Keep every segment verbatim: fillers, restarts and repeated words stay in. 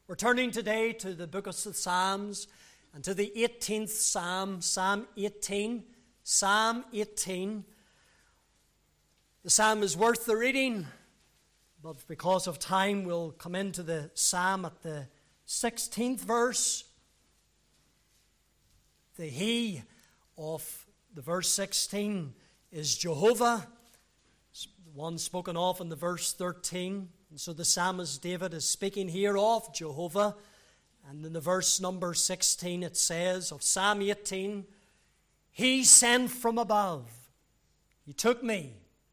We're turning today to the book of the Psalms and to the eighteenth Psalm, Psalm eighteen. Psalm eighteen. The psalm is worth the reading, but because of time, we'll come into the psalm at the sixteenth verse. The he of the verse sixteen is Jehovah, the one spoken of in the verse thirteen. And so the psalmist David is speaking here of Jehovah. And in the verse number sixteen it says of Psalm eighteen, He sent from above, He took me,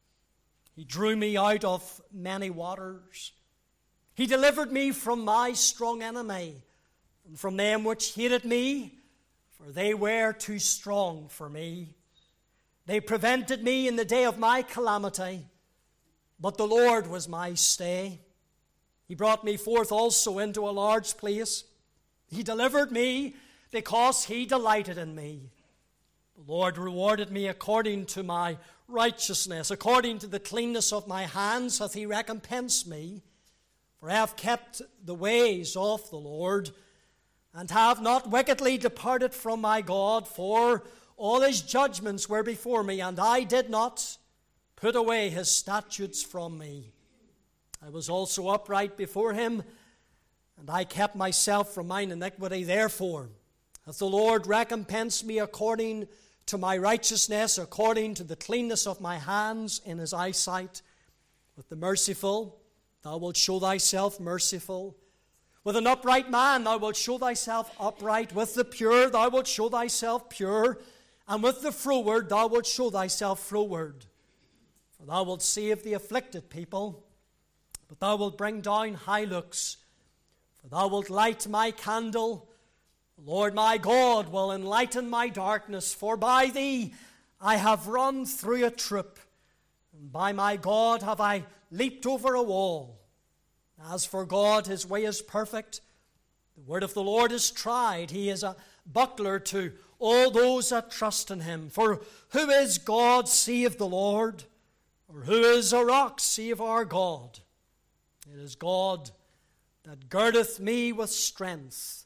He drew me out of many waters. He delivered me from my strong enemy, and from them which hated me, for they were too strong for me. They prevented me in the day of my calamity, but the Lord was my stay. He brought me forth also into a large place. He delivered me because He delighted in me. The Lord rewarded me according to my righteousness, according to the cleanness of my hands hath He recompensed me. For I have kept the ways of the Lord, and have not wickedly departed from my God, for all His judgments were before me, and I did not put away His statutes from me. I was also upright before Him, and I kept myself from mine iniquity. Therefore hath the Lord recompensed me according to my righteousness, according to the cleanness of my hands in His eyesight. With the merciful thou wilt show thyself merciful. With an upright man thou wilt show thyself upright. With the pure thou wilt show thyself pure. And with the froward thou wilt show thyself froward. For thou wilt save the afflicted people, but thou wilt bring down high looks. For thou wilt light my candle. The Lord my God will enlighten my darkness. For by Thee I have run through a troop, and by my God have I leaped over a wall. As for God, His way is perfect. The word of the Lord is tried. He is a buckler to all those that trust in Him. For who is God save the Lord? Or who is a rock save our God? It is God that girdeth me with strength,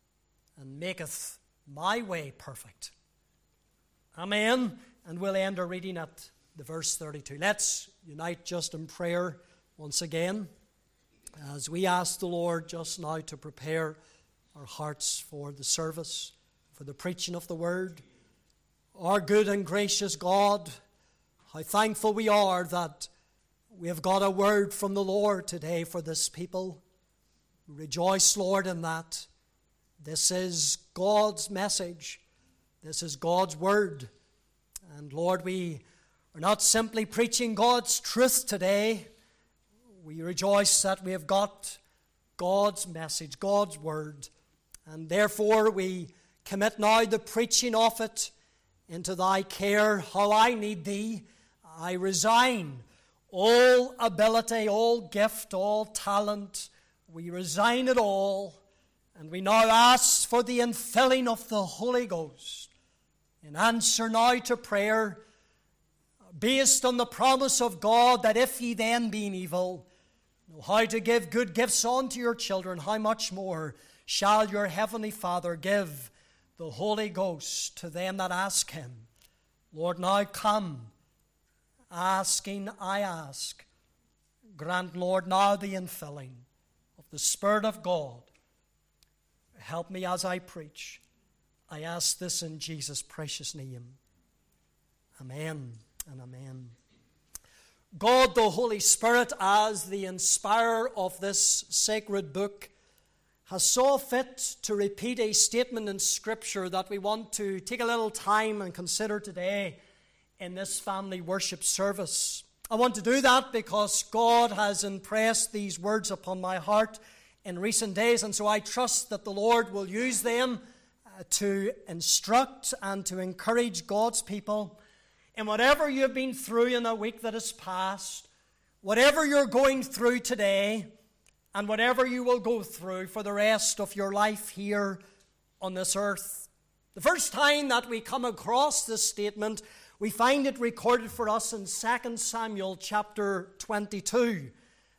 and maketh my way perfect. Amen. And we'll end our reading at the verse thirty-two. Let's unite just in prayer once again, as we ask the Lord just now to prepare our hearts for the service, for the preaching of the word. Our good and gracious God, how thankful we are that we have got a word from the Lord today for this people. We rejoice, Lord, in that. This is God's message. This is God's word. And Lord, we are not simply preaching God's truth today. We rejoice that we have got God's message, God's word. And therefore we commit now the preaching of it into Thy care. How I need Thee. I resign all ability, all gift, all talent. We resign it all. And we now ask for the infilling of the Holy Ghost. In answer now to prayer, based on the promise of God that if ye then being evil, know how to give good gifts unto your children, how much more shall your heavenly Father give the Holy Ghost to them that ask Him. Lord, now come, asking I ask. Grant, Lord, now the infilling of the Spirit of God. Help me as I preach. I ask this in Jesus' precious name. Amen and amen. God, the Holy Spirit, as the inspirer of this sacred book, has saw fit to repeat a statement in Scripture that we want to take a little time and consider today in this family worship service. I want to do that because God has impressed these words upon my heart in recent days, and so I trust that the Lord will use them uh, to instruct and to encourage God's people in whatever you've been through in a week that has passed, whatever you're going through today, and whatever you will go through for the rest of your life here on this earth. The first time that we come across this statement, we find it recorded for us in Second Samuel chapter twenty-two.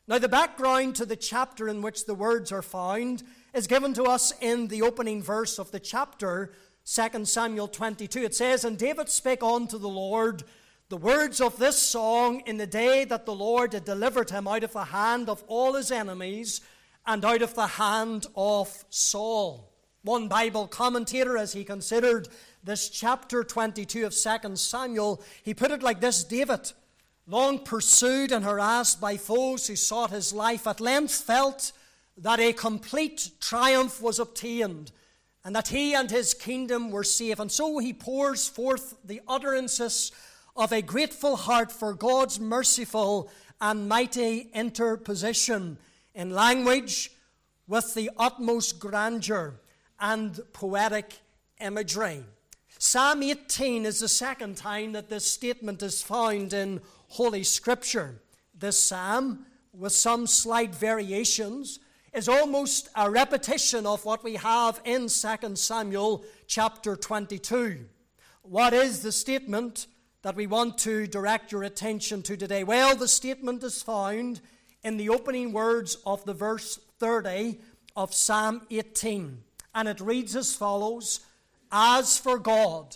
Now, the background to the chapter in which the words are found is given to us in the opening verse of the chapter, Second Samuel twenty-two. It says, "And David spake unto the Lord the words of this song in the day that the Lord had delivered him out of the hand of all his enemies and out of the hand of Saul." One Bible commentator, as he considered this chapter twenty-two of Second Samuel, he put it like this: David, long pursued and harassed by foes who sought his life, at length felt that a complete triumph was obtained and that he and his kingdom were safe. And so he pours forth the utterances of a grateful heart for God's merciful and mighty interposition in language with the utmost grandeur and poetic imagery. Psalm eighteen is the second time that this statement is found in Holy Scripture. This psalm, with some slight variations, is almost a repetition of what we have in Second Samuel chapter twenty-two. What is the statement that we want to direct your attention to today? Well, the statement is found in the opening words of the verse thirty of Psalm eighteen. And it reads as follows: "As for God,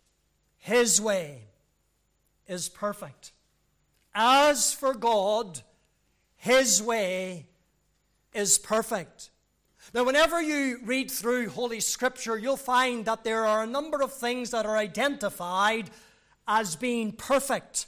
his way is perfect." As for God, his way is perfect. Now, whenever you read through Holy Scripture, you'll find that there are a number of things that are identified as being perfect.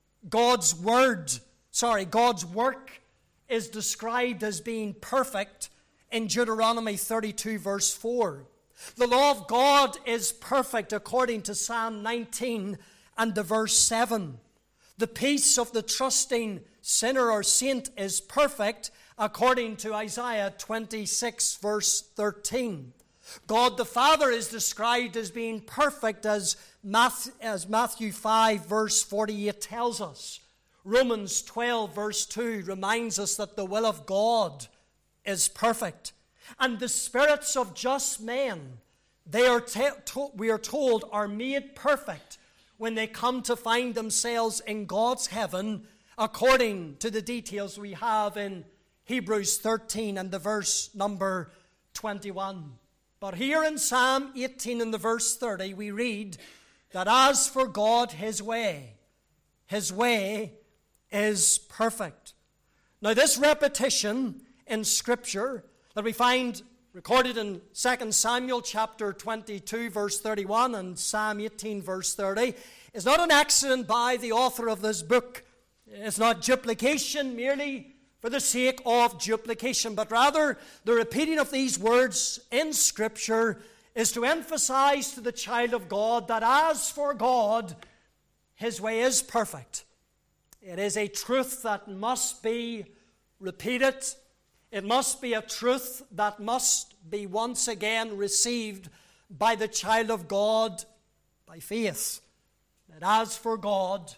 God's word, sorry, God's work is described as being perfect in Deuteronomy thirty-two, verse four. The law of God is perfect according to Psalm nineteen and the verse seven. The peace of the trusting sinner or saint is perfect according to Isaiah twenty-six, verse thirteen. God the Father is described as being perfect as Matthew, as Matthew five, verse forty-eight tells us. Romans twelve, verse two reminds us that the will of God is perfect. And the spirits of just men, they are te- to- we are told, are made perfect when they come to find themselves in God's heaven, according to the details we have in Hebrews thirteen and the verse number twenty-one. But here in Psalm eighteen and the verse thirty, we read that as for God, his way, his way is perfect. Now, this repetition in Scripture that we find recorded in Second Samuel chapter twenty-two, verse thirty-one, and Psalm eighteen, verse thirty, is not an accident by the author of this book. It's not duplication merely for the sake of duplication, but rather the repeating of these words in Scripture is to emphasize to the child of God that as for God, his way is perfect. It is a truth that must be repeated. It must be a truth that must be once again received by the child of God by faith. That as for God,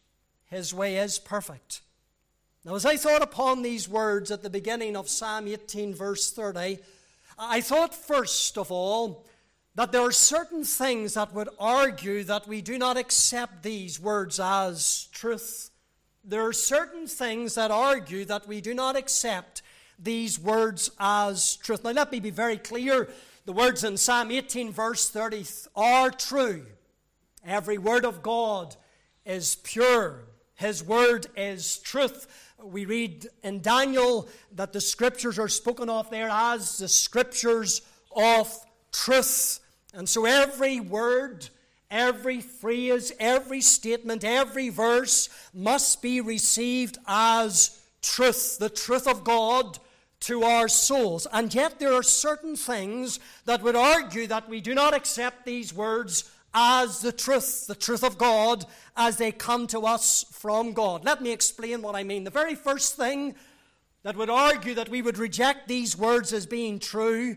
his way is perfect. Now, as I thought upon these words at the beginning of Psalm eighteen, verse thirty, I thought first of all that there are certain things that would argue that we do not accept these words as truth. There are certain things that argue that we do not accept these words as truth. Now, let me be very clear. The words in Psalm eighteen, verse thirty are true. Every word of God is pure. His word is truth. We read in Daniel that the Scriptures are spoken of there as the Scriptures of truth. And so every word, every phrase, every statement, every verse must be received as truth, the truth of God to our souls. And yet there are certain things that would argue that we do not accept these words as the truth, the truth of God, as they come to us from God. Let me explain what I mean. The very first thing that would argue that we would reject these words as being true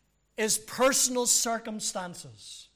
is personal circumstances.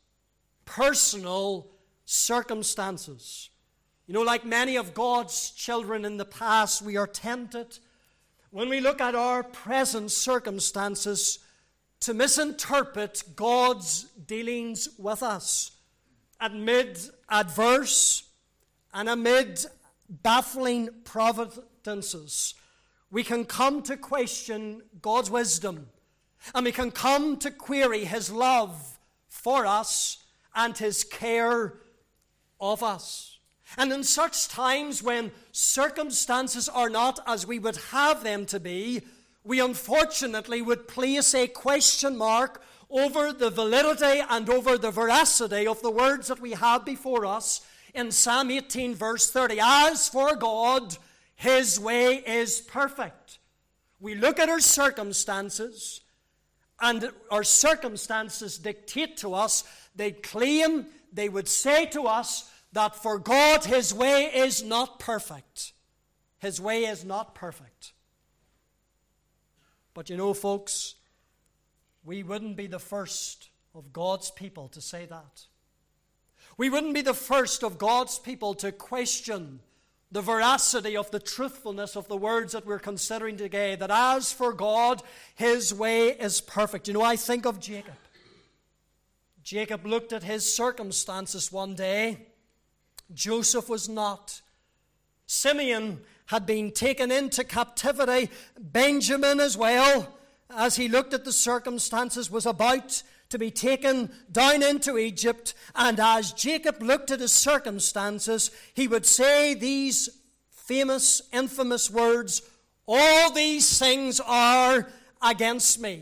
Personal circumstances. You know, like many of God's children in the past, we are tempted, when we look at our present circumstances, to misinterpret God's dealings with us. Amid adverse and amid baffling providences, we can come to question God's wisdom, and we can come to query His love for us and His care of us. And in such times when circumstances are not as we would have them to be, we unfortunately would place a question mark over the validity and over the veracity of the words that we have before us in Psalm eighteen, verse thirty. As for God, His way is perfect. We look at our circumstances, and our circumstances dictate to us, they claim, they would say to us, that for God, His way is not perfect. His way is not perfect. But you know, folks, we wouldn't be the first of God's people to say that. We wouldn't be the first of God's people to question the veracity of the truthfulness of the words that we're considering today, that as for God, His way is perfect. You know, I think of Jacob. Jacob looked at his circumstances one day. Joseph was not. Simeon had been taken into captivity. Benjamin as well, as he looked at the circumstances, was about to be taken down into Egypt. And as Jacob looked at his circumstances, he would say these famous, infamous words, "All these things are against me."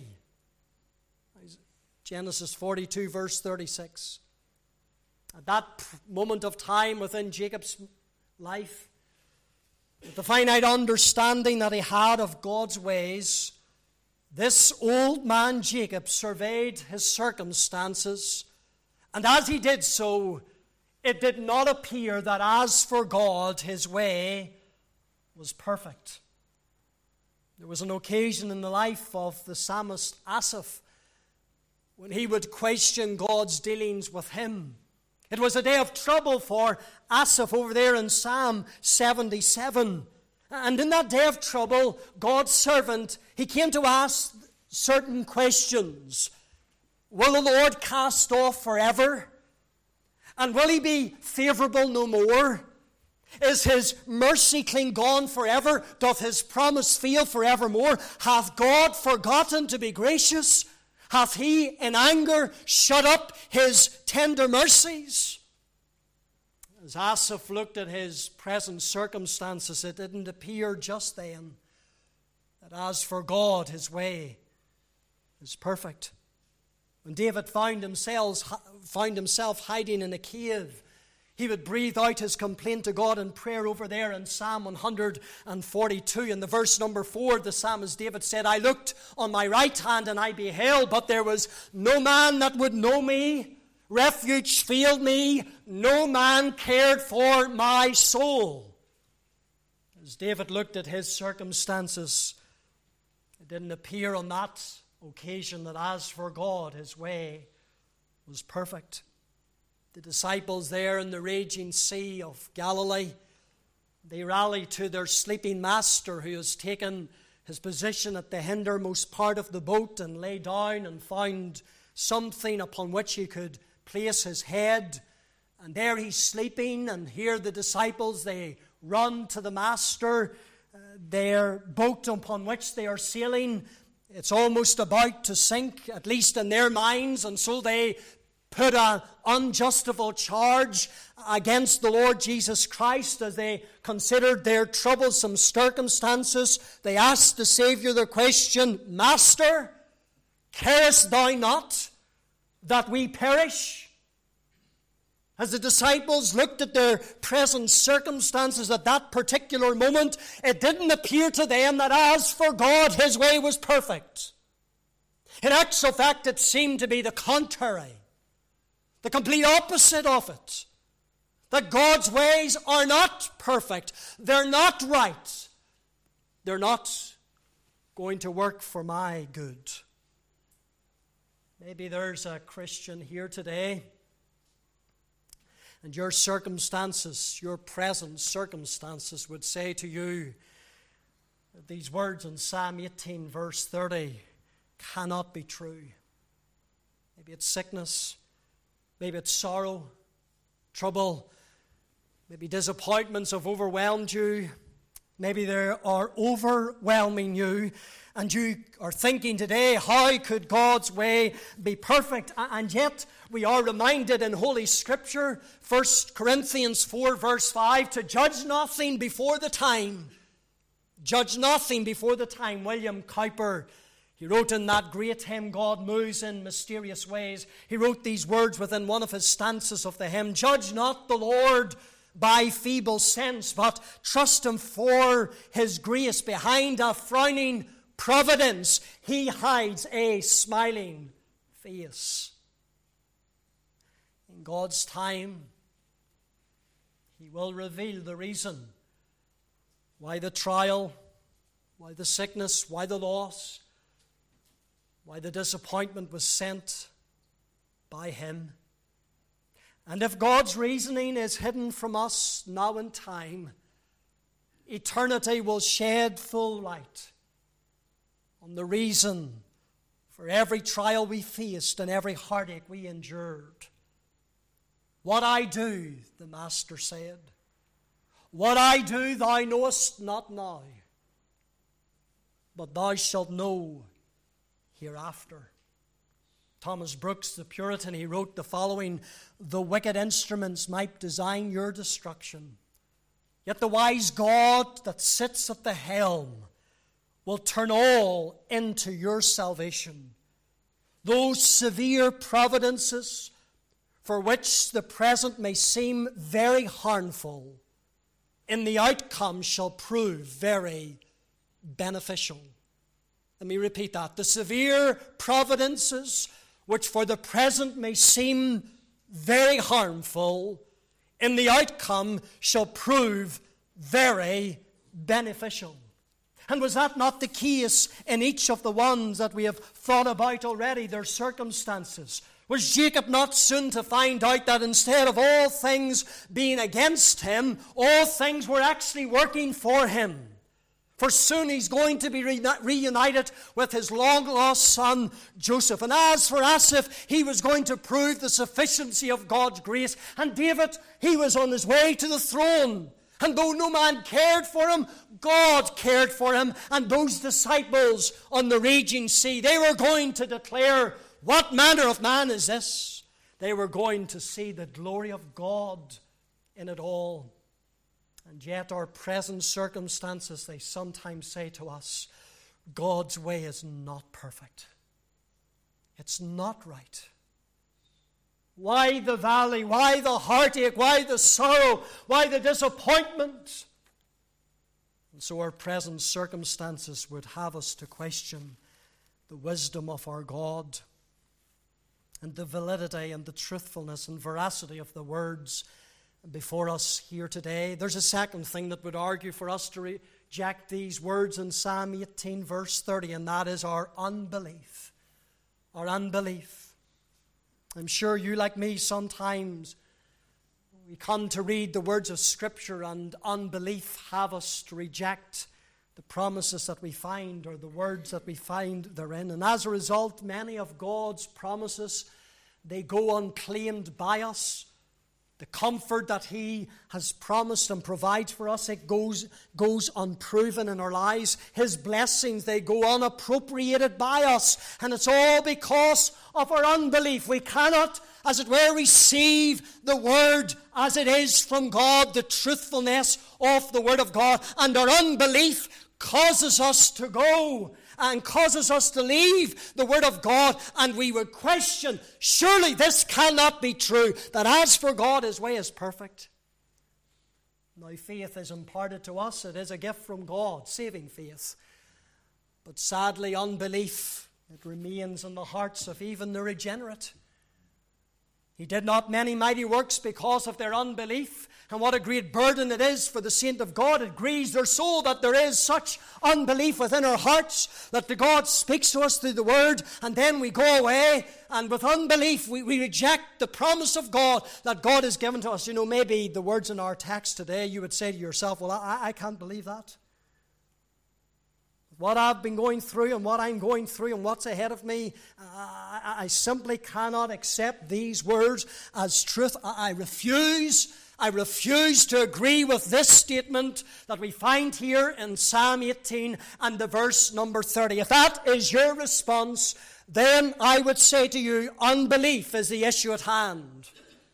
Genesis forty-two, verse thirty-six. At that moment of time within Jacob's life, with the finite understanding that he had of God's ways, this old man Jacob surveyed his circumstances, and as he did so, it did not appear that as for God, His way was perfect. There was an occasion in the life of the psalmist Asaph when he would question God's dealings with him. It was a day of trouble for Asaph over there in Psalm seventy-seven. And in that day of trouble, God's servant, he came to ask certain questions. Will the Lord cast off forever? And will He be favorable no more? Is His mercy clean gone forever? Doth His promise fail forevermore? Hath God forgotten to be gracious? Hath He in anger shut up His tender mercies? As Asaph looked at his present circumstances, it didn't appear just then that as for God, His way is perfect. When David found himself, found himself hiding in a cave, he would breathe out his complaint to God in prayer over there in Psalm one forty-two. In the verse number four, the psalmist David said, "I looked on my right hand and I beheld, but there was no man that would know me. Refuge failed me. No man cared for my soul." As David looked at his circumstances, it didn't appear on that occasion that as for God, His way was perfect. The disciples there in the raging sea of Galilee, they rally to their sleeping master who has taken his position at the hindermost part of the boat and lay down and found something upon which he could place his head. And there he's sleeping, and here the disciples, they run to the master. Uh, their boat upon which they are sailing, it's almost about to sink, at least in their minds, and so they put an unjustifiable charge against the Lord Jesus Christ as they considered their troublesome circumstances. They asked the Savior the question, "Master, carest thou not that we perish?" As the disciples looked at their present circumstances at that particular moment, it didn't appear to them that as for God, His way was perfect. In actual fact, it seemed to be the contrary. The complete opposite of it. That God's ways are not perfect. They're not right. They're not going to work for my good. Maybe there's a Christian here today, and your circumstances, your present circumstances would say to you that these words in Psalm eighteen, verse thirty, cannot be true. Maybe it's sickness. Maybe it's sorrow, trouble. Maybe disappointments have overwhelmed you. Maybe they are overwhelming you, and you are thinking today, how could God's way be perfect? And yet we are reminded in Holy Scripture, First Corinthians four verse five, to judge nothing before the time. Judge nothing before the time. William Cowper, he wrote in that great hymn, God Moves in Mysterious Ways, he wrote these words within one of his stanzas of the hymn: judge not the Lord by feeble sense, but trust him for his grace. Behind a frowning providence, he hides a smiling face. In God's time, he will reveal the reason why the trial, why the sickness, why the loss, why the disappointment was sent by him. And if God's reasoning is hidden from us now in time, eternity will shed full light on the reason for every trial we faced and every heartache we endured. What I do, the Master said, what I do thou knowest not now, but thou shalt know hereafter. Thomas Brooks, the Puritan, he wrote the following: the wicked instruments might design your destruction, yet the wise God that sits at the helm will turn all into your salvation. Those severe providences for which the present may seem very harmful, in the outcome shall prove very beneficial. Let me repeat that. The severe providences which for the present may seem very harmful, in the outcome shall prove very beneficial. And was that not the case in each of the ones that we have thought about already, their circumstances? Was Jacob not soon to find out that instead of all things being against him, all things were actually working for him? For soon he's going to be reunited with his long-lost son, Joseph. And as for Asaph, he was going to prove the sufficiency of God's grace. And David, he was on his way to the throne. And though no man cared for him, God cared for him. And those disciples on the raging sea, they were going to declare, what manner of man is this? They were going to see the glory of God in it all. And yet our present circumstances, they sometimes say to us, God's way is not perfect. It's not right. Why the valley? Why the heartache? Why the sorrow? Why the disappointment? And so our present circumstances would have us to question the wisdom of our God and the validity and the truthfulness and veracity of the words before us here today. There's a second thing that would argue for us to reject these words in Psalm eighteen verse thirty, and that is our unbelief. Our unbelief. I'm sure you, like me, sometimes we come to read the words of Scripture and unbelief have us to reject the promises that we find or the words that we find therein. And as a result, many of God's promises, they go unclaimed by us. The comfort that He has promised and provides for us, it goes, goes unproven in our lives. His blessings, they go unappropriated by us. And it's all because of our unbelief. We cannot, as it were, receive the Word as it is from God, the truthfulness of the Word of God. And our unbelief causes us to go and causes us to leave the Word of God, and we would question, surely this cannot be true, that as for God, His way is perfect. Now faith is imparted to us. It is a gift from God, saving faith. But sadly, unbelief, it remains in the hearts of even the regenerate. He did not many mighty works because of their unbelief. And what a great burden it is for the saint of God. It grieves their soul that there is such unbelief within our hearts, that the God speaks to us through the Word, and then we go away, and with unbelief we, we reject the promise of God that God has given to us. You know, maybe the words in our text today, you would say to yourself, well, I, I can't believe that. What I've been going through and what I'm going through and what's ahead of me, I, I simply cannot accept these words as truth. I, I refuse I refuse to agree with this statement that we find here in Psalm eighteen and the verse number thirty. If that is your response, then I would say to you, unbelief is the issue at hand.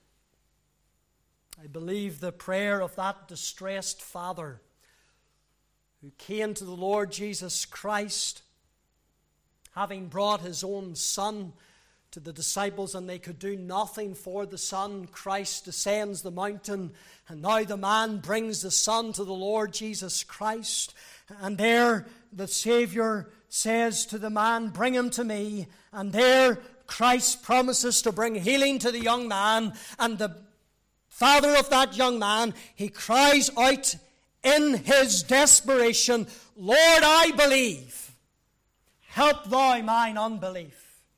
I believe the prayer of that distressed father who came to the Lord Jesus Christ, having brought his own son to the disciples, and they could do nothing for the son. Christ descends the mountain, and now the man brings the son to the Lord Jesus Christ. And there the Savior says to the man, bring him to me. And there Christ promises to bring healing to the young man. And the father of that young man, he cries out in his desperation, Lord, I believe. Help thou mine unbelief.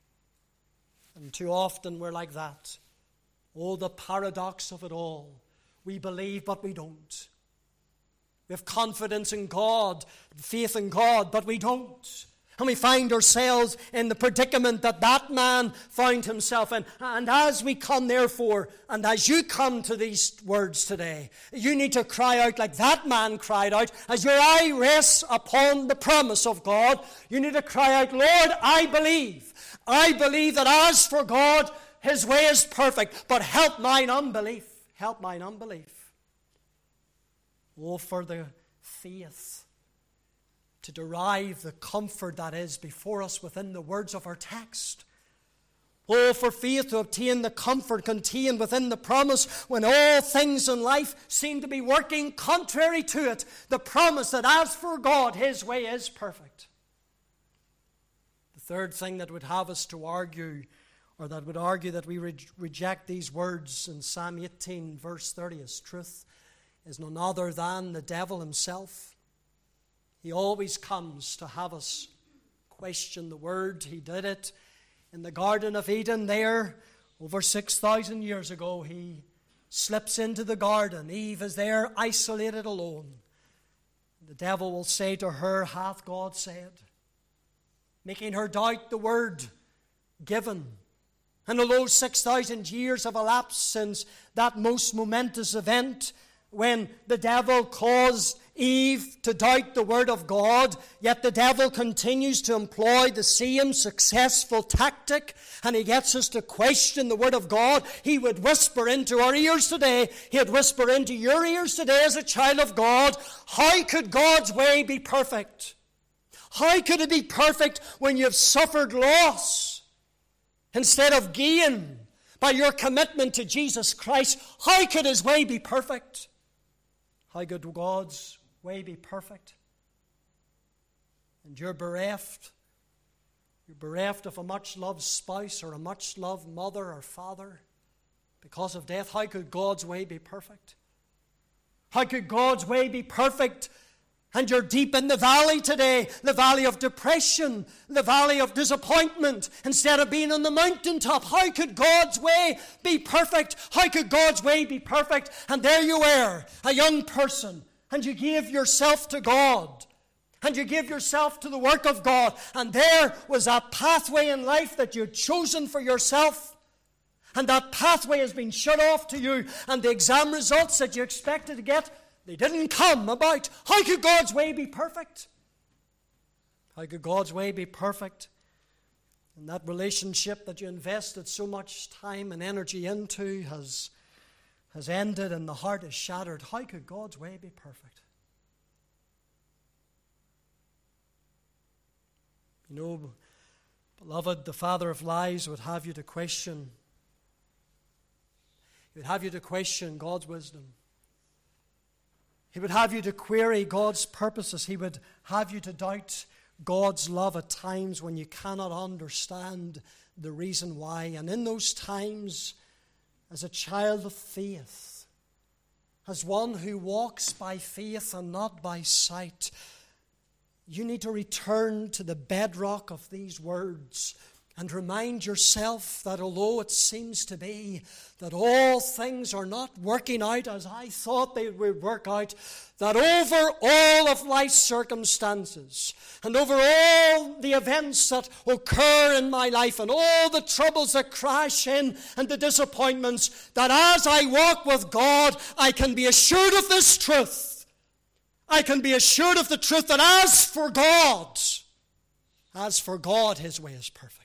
And too often we're like that. Oh, the paradox of it all. We believe, but we don't. We have confidence in God, faith in God, but we don't. And we find ourselves in the predicament that that man found himself in. And as we come, therefore, and as you come to these words today, you need to cry out like that man cried out. As your eye rests upon the promise of God, you need to cry out, Lord, I believe. I believe that as for God, his way is perfect, but help mine unbelief. Help mine unbelief. Oh, for the faith to derive the comfort that is before us within the words of our text. Oh, for faith to obtain the comfort contained within the promise when all things in life seem to be working contrary to it. The promise that as for God, his way is perfect. The third thing that would have us to argue, or that would argue that we re- reject these words in Psalm eighteen, verse thirty as truth, is none other than the devil himself. He always comes to have us question the word. He did it in the Garden of Eden there over six thousand years ago. He slips into the garden. Eve is there isolated alone. The devil will say to her, hath God said? Making her doubt the word given. And although six thousand years have elapsed since that most momentous event when the devil caused Eve to doubt the word of God, yet the devil continues to employ the same successful tactic, and he gets us to question the word of God. He would whisper into our ears today, he would whisper into your ears today as a child of God, how could God's way be perfect? How could it be perfect when you've suffered loss instead of gain by your commitment to Jesus Christ? How could his way be perfect? How could God's way be perfect? And you're bereft. You're bereft of a much-loved spouse or a much-loved mother or father because of death. How could God's way be perfect? How could God's way be perfect? And you're deep in the valley today, the valley of depression, the valley of disappointment, instead of being on the mountaintop. How could God's way be perfect? How could God's way be perfect? And there you were, a young person, and you gave yourself to God, and you gave yourself to the work of God, and there was a pathway in life that you'd chosen for yourself, and that pathway has been shut off to you, and the exam results that you expected to get, they didn't come about. How could God's way be perfect? How could God's way be perfect? And that relationship that you invested so much time and energy into has, has ended and the heart is shattered. How could God's way be perfect? You know, beloved, the father of lies would have you to question. He would have you to question God's wisdom. He would have you to query God's purposes. He would have you to doubt God's love at times when you cannot understand the reason why. And in those times, as a child of faith, as one who walks by faith and not by sight, you need to return to the bedrock of these words. And remind yourself that although it seems to be that all things are not working out as I thought they would work out, that over all of life's circumstances and over all the events that occur in my life and all the troubles that crash in and the disappointments, that as I walk with God, I can be assured of this truth. I can be assured of the truth that as for God, as for God, his way is perfect.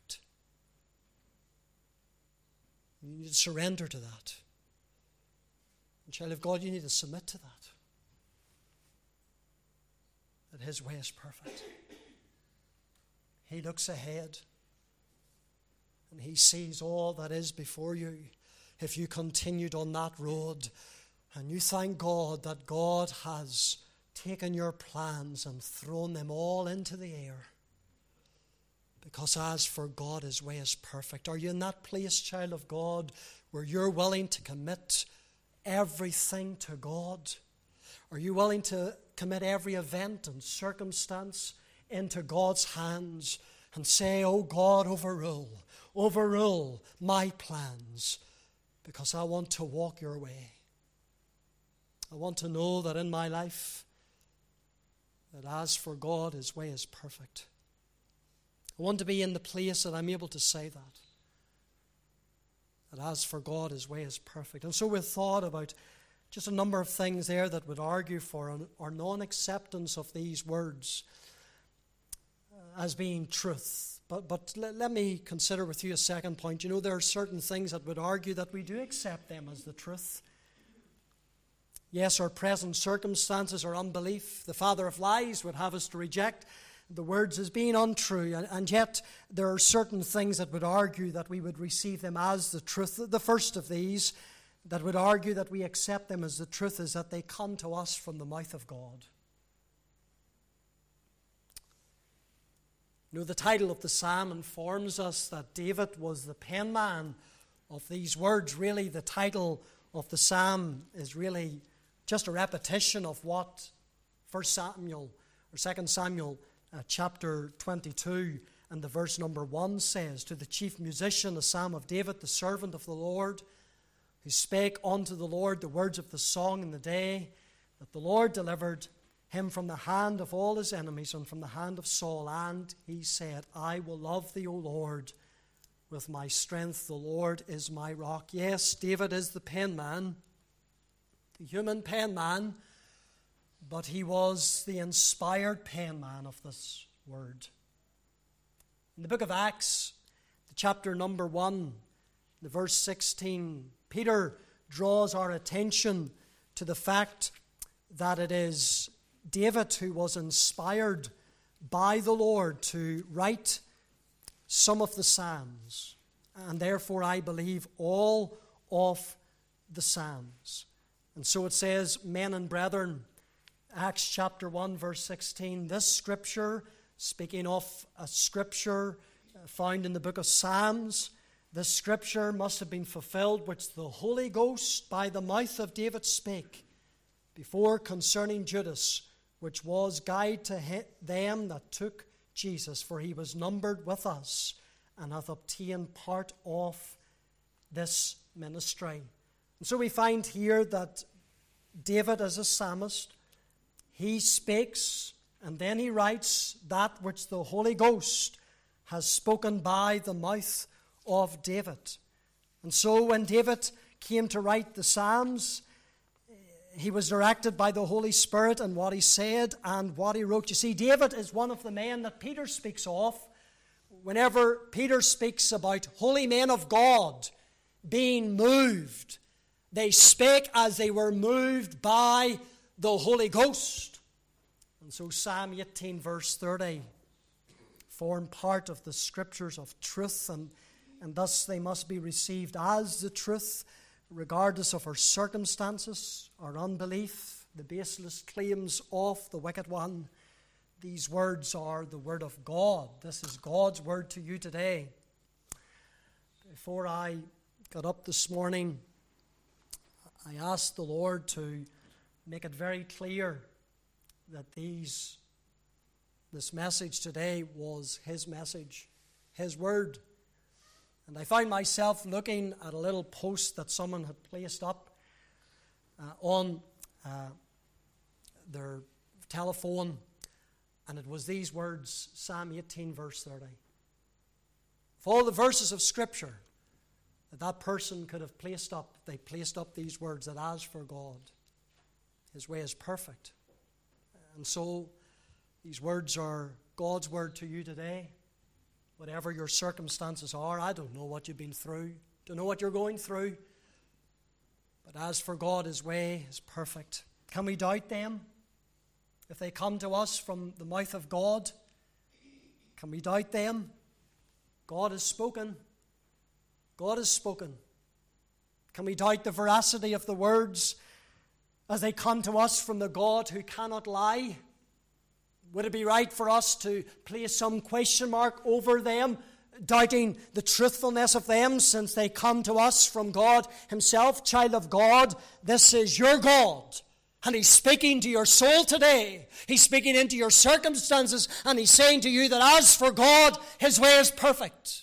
You need to surrender to that. And child of God, you need to submit to that. That his way is perfect. He looks ahead and he sees all that is before you. If you continued on that road and you thank God that God has taken your plans and thrown them all into the air. Because as for God, his way is perfect. Are you in that place, child of God, where you're willing to commit everything to God? Are you willing to commit every event and circumstance into God's hands and say, oh God, overrule, overrule my plans, because I want to walk your way. I want to know that in my life, that as for God, his way is perfect. I want to be in the place that I'm able to say that. That as for God, his way is perfect. And so we've thought about just a number of things there that would argue for our non-acceptance of these words as being truth. But, but let, let me consider with you a second point. You know, there are certain things that would argue that we do accept them as the truth. Yes, our present circumstances are unbelief. The father of lies would have us to reject the words as being untrue, and, and yet there are certain things that would argue that we would receive them as the truth. The first of these that would argue that we accept them as the truth is that they come to us from the mouth of God. You know, the title of the psalm informs us that David was the penman of these words. Really, the title of the psalm is really just a repetition of what First Samuel or Second Samuel uh, chapter twenty-two and the verse number one says. To the chief musician, a psalm of David, the servant of the Lord, who spake unto the Lord the words of the song in the day that the Lord delivered him from the hand of all his enemies and from the hand of Saul. And he said, I will love thee, O Lord, with my strength. The Lord is my rock. Yes, David is the penman, the human penman, but he was the inspired penman of this word. In the book of Acts, the chapter number one, the verse sixteen, Peter draws our attention to the fact that it is David who was inspired by the Lord to write some of the Psalms, and therefore I believe all of the Psalms. And so it says, men and brethren, Acts chapter one, verse sixteen, this scripture, speaking of a scripture found in the book of Psalms, this scripture must have been fulfilled, which the Holy Ghost by the mouth of David spake before concerning Judas, which was guide to them that took Jesus, for he was numbered with us and hath obtained part of this ministry. And so we find here that David, as a psalmist, he speaks and then he writes that which the Holy Ghost has spoken by the mouth of David. And so when David came to write the Psalms, he was directed by the Holy Spirit in what he said and what he wrote. You see, David is one of the men that Peter speaks of. Whenever Peter speaks about holy men of God being moved, they spake as they were moved by the Holy Ghost. And so Psalm eighteen, verse thirty, form part of the scriptures of truth, and, and thus they must be received as the truth, regardless of our circumstances, our unbelief, the baseless claims of the wicked one. These words are the word of God. This is God's word to you today. Before I got up this morning, I asked the Lord to make it very clear that these, this message today was His message, His word And I found myself looking at a little post that someone had placed up uh, on uh, their telephone, and it was these words, Psalm eighteen, verse thirty. Of all the verses of Scripture that that person could have placed up, they placed up these words, that as for God, His way is perfect. And so, these words are God's word to you today. Whatever your circumstances are, I don't know what you've been through, don't know what you're going through, but as for God, His way is perfect. Can we doubt them? If they come to us from the mouth of God, can we doubt them? God has spoken. God has spoken. Can we doubt the veracity of the words as they come to us from the God who cannot lie? Would it be right for us to place some question mark over them, doubting the truthfulness of them, since they come to us from God Himself? Child of God, this is your God, and He's speaking to your soul today. He's speaking into your circumstances, and He's saying to you that as for God, His way is perfect.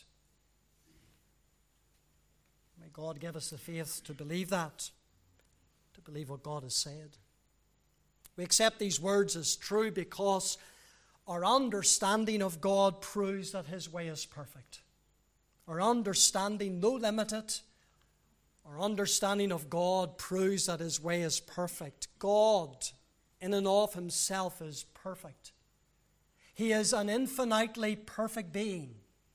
May God give us the faith to believe that, to believe what God has said. We accept these words as true because our understanding of God proves that His way is perfect. Our understanding, though limited, our understanding of God proves that His way is perfect. God, in and of Himself, is perfect. He is an infinitely perfect being.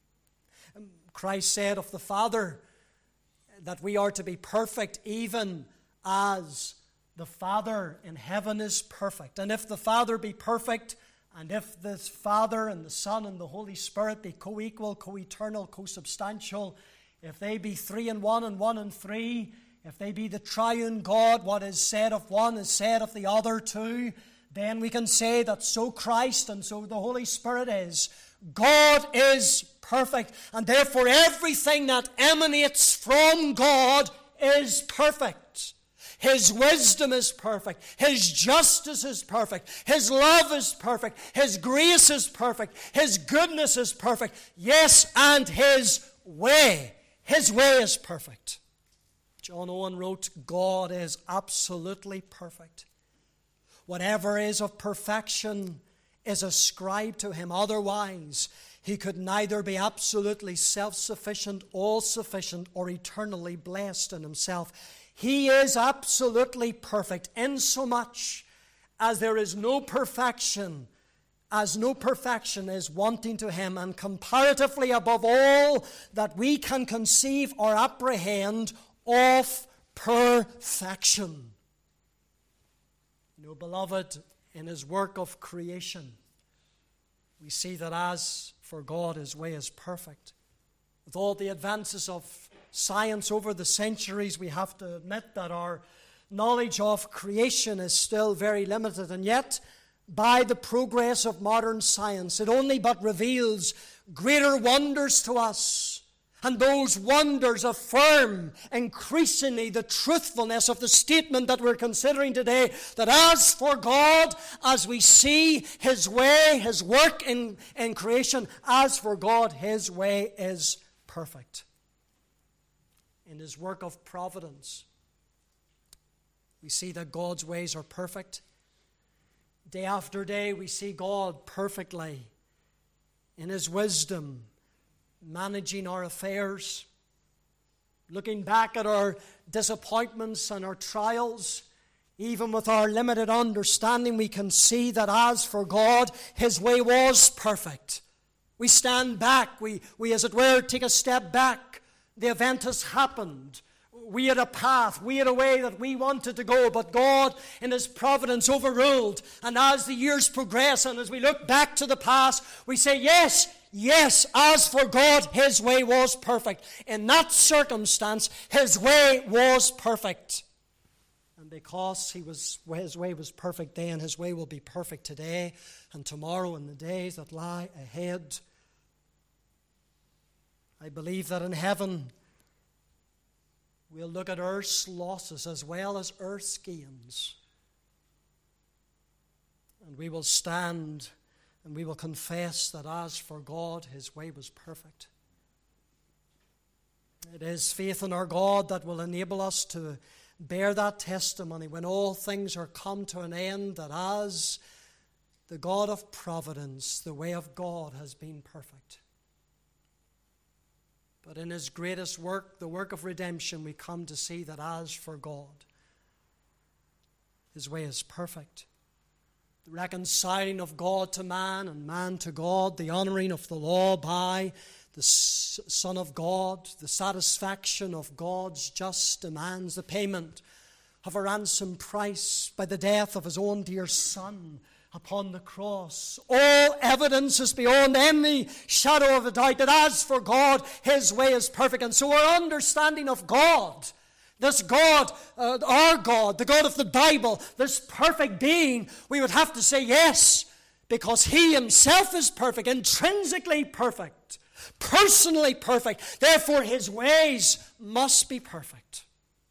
Christ said of the Father that we are to be perfect even as the Father in heaven is perfect. And if the Father be perfect, and if the Father and the Son and the Holy Spirit be co-equal, co-eternal, co-substantial, if they be three in one and one in three, if they be the triune God, what is said of one is said of the other too, then we can say that so Christ and so the Holy Spirit is. God is perfect, and therefore everything that emanates from God is perfect. His wisdom is perfect. His justice is perfect. His love is perfect. His grace is perfect. His goodness is perfect. Yes, and His way. His way is perfect. John Owen wrote, God is absolutely perfect. Whatever is of perfection is ascribed to Him. Otherwise, He could neither be absolutely self-sufficient, all-sufficient, or eternally blessed in Himself. He is absolutely perfect, insomuch as there is no perfection, as no perfection is wanting to Him, and comparatively above all that we can conceive or apprehend of perfection. You know, beloved, in His work of creation, we see that as for God, His way is perfect. With all the advances of science over the centuries, we have to admit that our knowledge of creation is still very limited. And yet, by the progress of modern science, it only but reveals greater wonders to us. And those wonders affirm increasingly the truthfulness of the statement that we're considering today, that as for God, as we see His way, His work in, in creation, as for God, His way is perfect. In His work of providence, we see that God's ways are perfect. Day after day, we see God perfectly, in His wisdom, managing our affairs. Looking back at our disappointments and our trials, even with our limited understanding, we can see that as for God, His way was perfect. We stand back, we, we as it were take a step back. The event has happened. We had a path, we had a way that we wanted to go, but God in His providence overruled. And as the years progress and as we look back to the past, we say, yes, yes, as for God, His way was perfect. In that circumstance, His way was perfect. And because he was, His way was perfect then, His way will be perfect today and tomorrow and the days that lie ahead. I believe that in heaven, we'll look at earth's losses as well as earth's gains. And we will stand and we will confess that as for God, His way was perfect. It is faith in our God that will enable us to bear that testimony when all things are come to an end, that as the God of providence, the way of God has been perfect. But in his greatest work, the work of redemption, we come to see that as for God, his way is perfect. The reconciling of God to man and man to God, the honoring of the law by the Son of God, the satisfaction of God's just demands, the payment of a ransom price by the death of his own dear Son upon the cross. All evidence is beyond any shadow of a doubt that as for God, his way is perfect. And so our understanding of God, this God, uh, our God, the God of the Bible, this perfect being, we would have to say yes, because he himself is perfect, intrinsically perfect, personally perfect. Therefore, his ways must be perfect.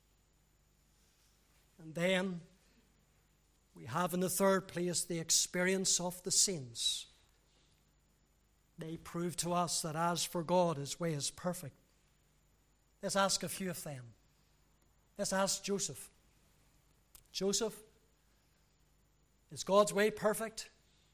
And then we have in the third place the experience of the saints. They prove to us that as for God, his way is perfect. Let's ask a few of them. Let's ask Joseph. Joseph, is God's way perfect?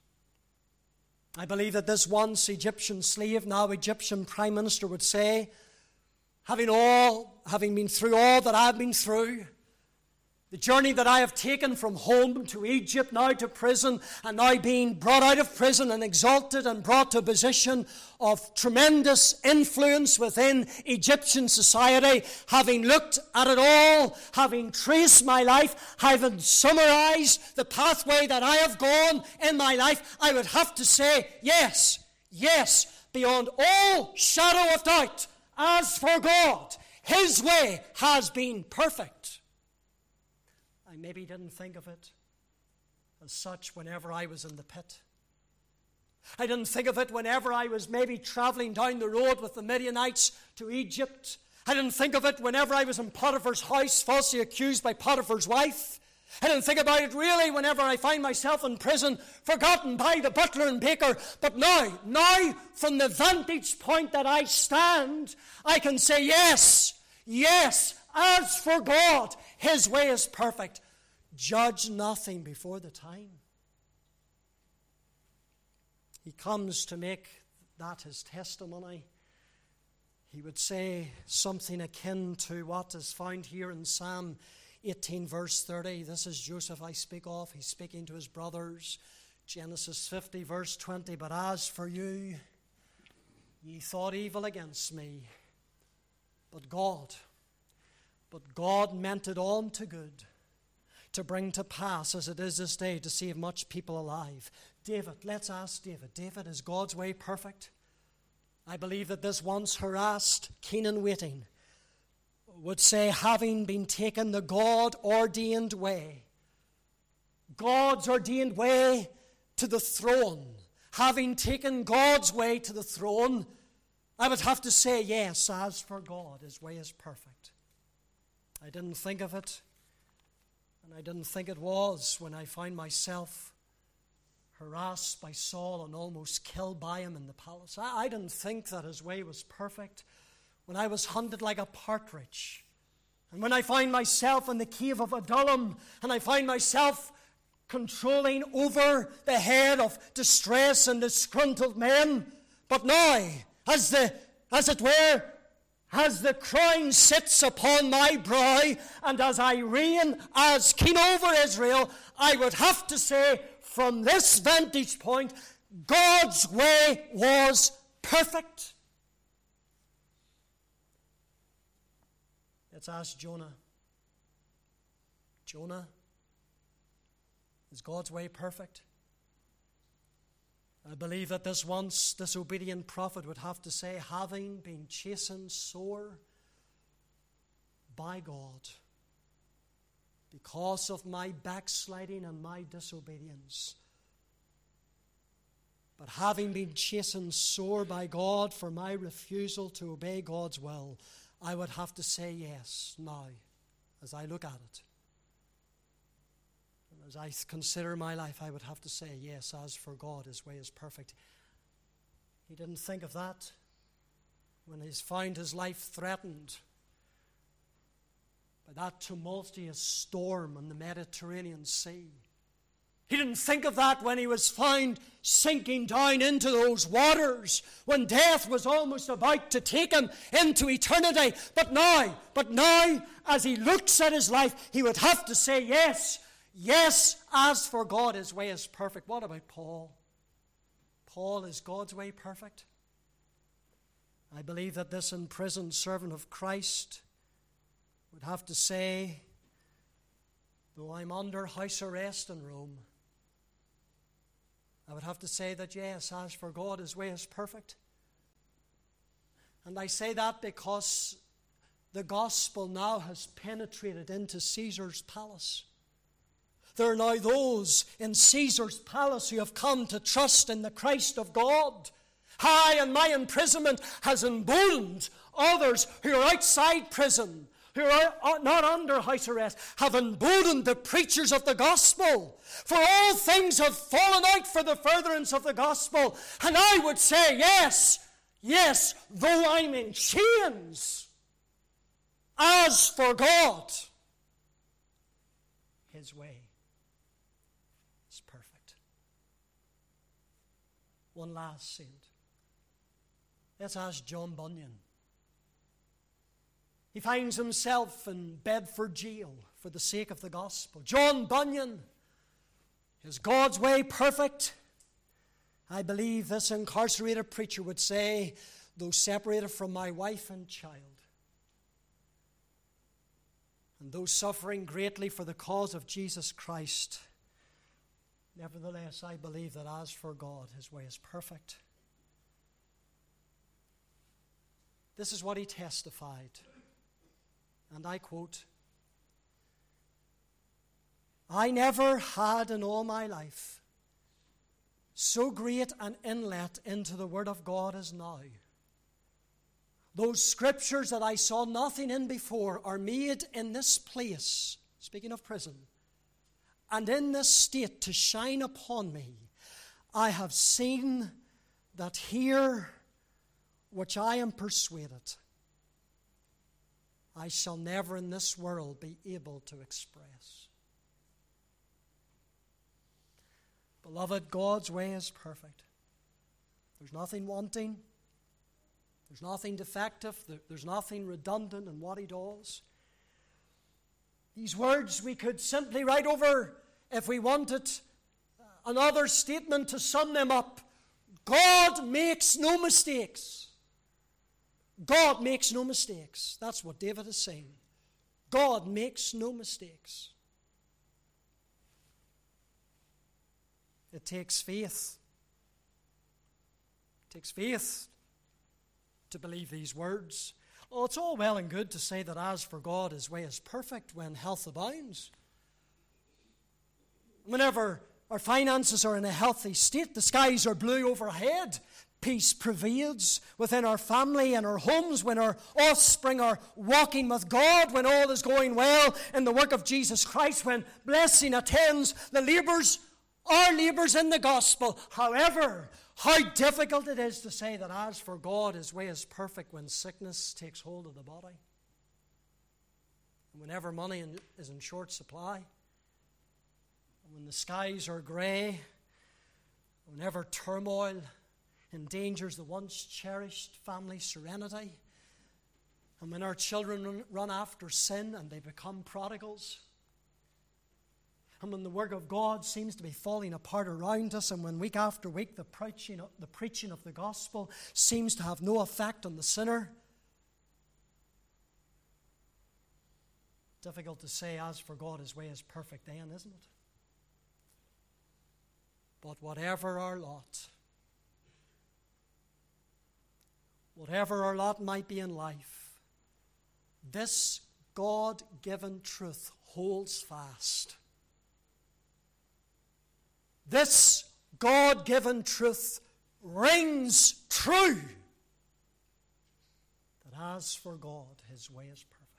I believe that this once Egyptian slave, now Egyptian prime minister, would say, having all, having been through all that I've been through, the journey that I have taken from home to Egypt, now to prison, and now being brought out of prison and exalted and brought to a position of tremendous influence within Egyptian society, having looked at it all, having traced my life, having summarized the pathway that I have gone in my life, I would have to say, yes, yes, beyond all shadow of doubt, as for God, his way has been perfect. I maybe didn't think of it as such whenever I was in the pit. I didn't think of it whenever I was maybe traveling down the road with the Midianites to Egypt. I didn't think of it whenever I was in Potiphar's house, falsely accused by Potiphar's wife. I didn't think about it really whenever I find myself in prison, forgotten by the butler and baker. But now, now, from the vantage point that I stand, I can say, yes, yes, as for God, his way is perfect. Judge nothing before the time. He comes to make that his testimony. He would say something akin to what is found here in Psalm eighteen, verse thirty. This is Joseph I speak of. He's speaking to his brothers. Genesis fifty, verse twenty. But as for you, ye thought evil against me. But God, but God meant it all to good, to bring to pass, as it is this day, to save much people alive. David, let's ask David. David, is God's way perfect? I believe that this once harassed, keen and waiting, would say, having been taken the God-ordained way, God's ordained way to the throne, having taken God's way to the throne, I would have to say, yes, as for God, his way is perfect. I didn't think of it, and I didn't think it was when I found myself harassed by Saul and almost killed by him in the palace. I, I didn't think that his way was perfect when I was hunted like a partridge, and when I find myself in the cave of Adullam, and I find myself controlling over the head of distress and disgruntled men. But now, as the, as it were, as the crown sits upon my brow, and as I reign as king over Israel, I would have to say, from this vantage point, God's way was perfect. Let's ask Jonah. Jonah, is God's way perfect? I believe that this once disobedient prophet would have to say, having been chastened sore by God because of my backsliding and my disobedience, but having been chastened sore by God for my refusal to obey God's will, I would have to say yes now as I look at it. As I consider my life, I would have to say, yes, as for God, his way is perfect. He didn't think of that when he's found his life threatened by that tumultuous storm on the Mediterranean Sea. He didn't think of that when he was found sinking down into those waters, when death was almost about to take him into eternity. But now, but now, as he looks at his life, he would have to say, yes, yes, as for God, his way is perfect. What about Paul? Paul, is God's way perfect? I believe that this imprisoned servant of Christ would have to say, though I'm under house arrest in Rome, I would have to say that, yes, as for God, his way is perfect. And I say that because the gospel now has penetrated into Caesar's palace. There are now those in Caesar's palace who have come to trust in the Christ of God. I and my imprisonment has emboldened others who are outside prison, who are not under house arrest, have emboldened the preachers of the gospel. For all things have fallen out for the furtherance of the gospel. And I would say, yes, yes, though I'm in chains, as for God, his way is perfect. One last saint. Let's ask John Bunyan. He finds himself in Bedford jail for the sake of the gospel. John Bunyan, is God's way perfect? I believe this incarcerated preacher would say, though separated from my wife and child, and though suffering greatly for the cause of Jesus Christ, nevertheless, I believe that as for God, his way is perfect. This is what he testified. And I quote, I never had in all my life so great an inlet into the Word of God as now. Those scriptures that I saw nothing in before are made in this place, speaking of prison, and in this state to shine upon me. I have seen that here, which I am persuaded, I shall never in this world be able to express. Beloved, God's way is perfect. There's nothing wanting. There's nothing defective. There's nothing redundant in what he does. These words we could simply write over if we wanted another statement to sum them up. God makes no mistakes. God makes no mistakes. That's what David is saying. God makes no mistakes. It takes faith. It takes faith to believe these words. Oh, it's all well and good to say that as for God, his way is perfect when health abounds. Whenever our finances are in a healthy state, the skies are blue overhead, peace prevails within our family and our homes, when our offspring are walking with God, when all is going well in the work of Jesus Christ, when blessing attends the labours, our labours in the gospel. However, how difficult it is to say that as for God, his way is perfect when sickness takes hold of the body. And whenever money is in short supply, and when the skies are grey, whenever turmoil endangers the once cherished family serenity, and when our children run after sin and they become prodigals, and when the work of God seems to be falling apart around us, and when week after week the preaching, the preaching of the gospel seems to have no effect on the sinner, difficult to say, as for God, his way is perfect then, isn't it? But whatever our lot, whatever our lot might be in life, this God-given truth holds fast. This God-given truth rings true, that as for God, his way is perfect.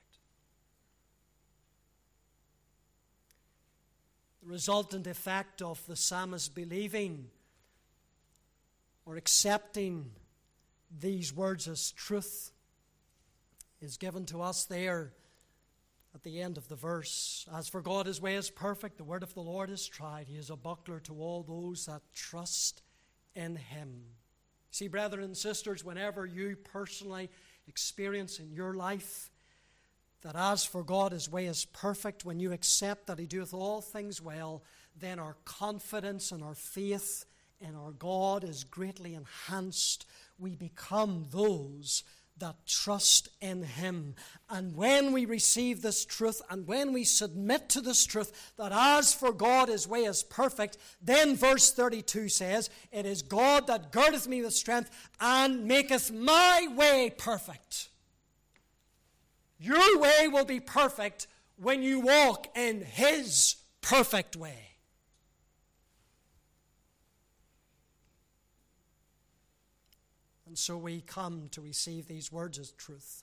The resultant effect of the psalmist believing or accepting these words as truth is given to us there at the end of the verse. As for God, his way is perfect, the word of the Lord is tried. He is a buckler to all those that trust in him. See, brethren and sisters, whenever you personally experience in your life that as for God, his way is perfect, when you accept that he doeth all things well, then our confidence and our faith in our God is greatly enhanced. We become those that trust in him. And when we receive this truth, and when we submit to this truth, that as for God, his way is perfect, then verse thirty-two says, it is God that girdeth me with strength and maketh my way perfect. Your way will be perfect when you walk in his perfect way. And so we come to receive these words as truth.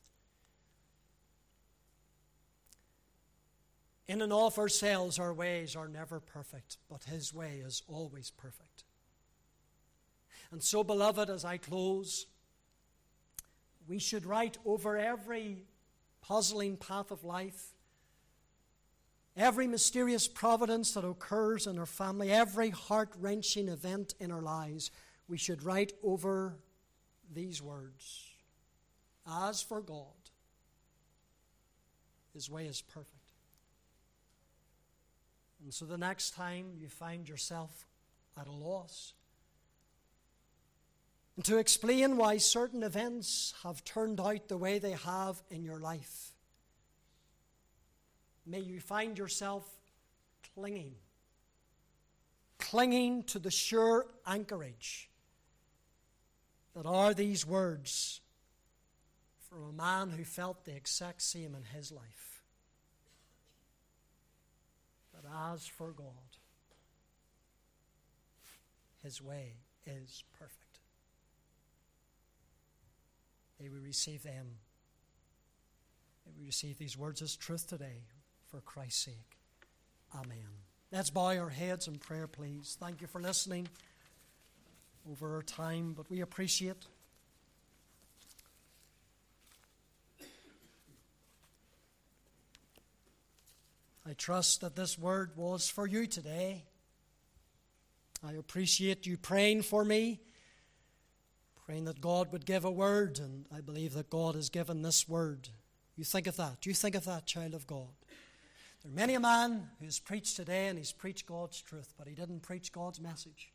In and of ourselves, our ways are never perfect, but his way is always perfect. And so, beloved, as I close, we should write over every puzzling path of life, every mysterious providence that occurs in our family, every heart-wrenching event in our lives, we should write over these words. As for God, his way is perfect. And so the next time you find yourself at a loss, and to explain why certain events have turned out the way they have in your life, may you find yourself clinging, clinging to the sure anchorage that are these words from a man who felt the exact same in his life. That as for God, his way is perfect. May we receive them. May we receive these words as truth today for Christ's sake. Amen. Let's bow our heads in prayer, please. Thank you for listening over our time, but we appreciate I trust that this word was for you today. I appreciate you praying for me, praying that God would give a word, and I believe that God has given this word. You think of that. You think of that, child of God. There are many a man who has preached today, and he's preached God's truth, but he didn't preach God's message.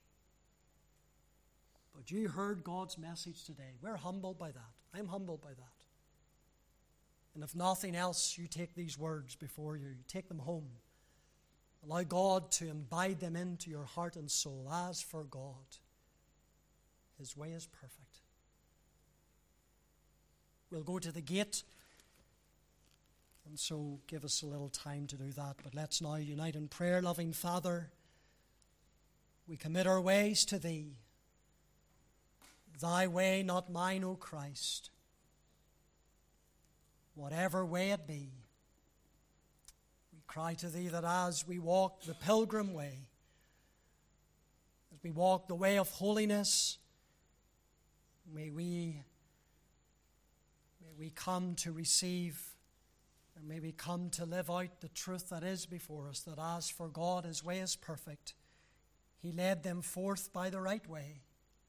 But you heard God's message today. We're humbled by that. I'm humbled by that. And if nothing else, you take these words before you. Take them home. Allow God to imbibe them into your heart and soul. As for God, his way is perfect. We'll go to the gate, and so give us a little time to do that. But let's now unite in prayer. Loving Father, we commit our ways to thee. Thy way, not mine, O Christ. Whatever way it be, we cry to thee that as we walk the pilgrim way, as we walk the way of holiness, may we, may we come to receive, and may we come to live out the truth that is before us, that as for God, his way is perfect. He led them forth by the right way,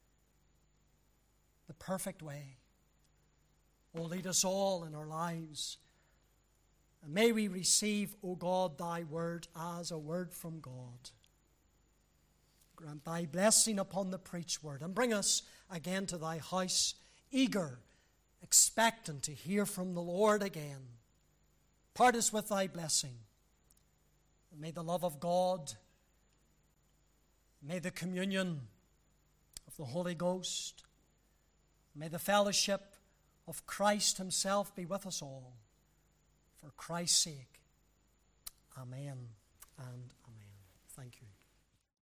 the perfect way. Oh, lead us all in our lives. And may we receive, O God, thy word as a word from God. Grant thy blessing upon the preached word, and bring us again to thy house, eager, expectant to hear from the Lord again. Part us with thy blessing. And may the love of God, may the communion of the Holy Ghost, may the fellowship of Christ himself be with us all. For Christ's sake. Amen and amen. Thank you.